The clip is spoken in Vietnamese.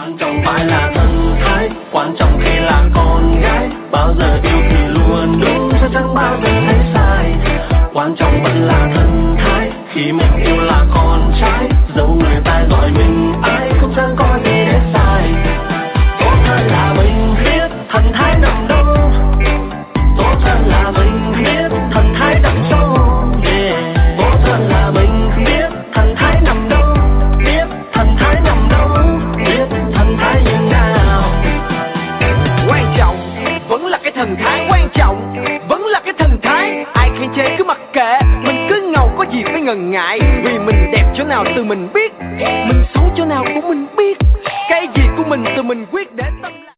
Quan trọng phải là thần thái, quan trọng khi là con gái. Bao giờ yêu thì luôn đúng, chứ chẳng bao giờ thấy sai. Quan trọng vẫn là thần thái, khi mình yêu là con trai. Dẫu người ta gọi mình ai cũng chẳng có gì để sai. Tốt hơn là mình biết thần thái nằm đâu, tốt hơn là mình biết thần thái nằm sâu. Tốt hơn là mình biết thần thái nằm đâu, biết thần thái nằm đâu, biết thần thái như nào. Quan trọng vẫn là cái thần thái, quan trọng vẫn là cái thần thái. Ai khen chê cứ mặc kệ, mình cứ ngầu có gì phải ngần ngại. Vì mình đẹp chỗ nào từ mình biết, mình xấu chỗ nào cũng mình biết. Cái gì của mình từ mình quyết để tâm.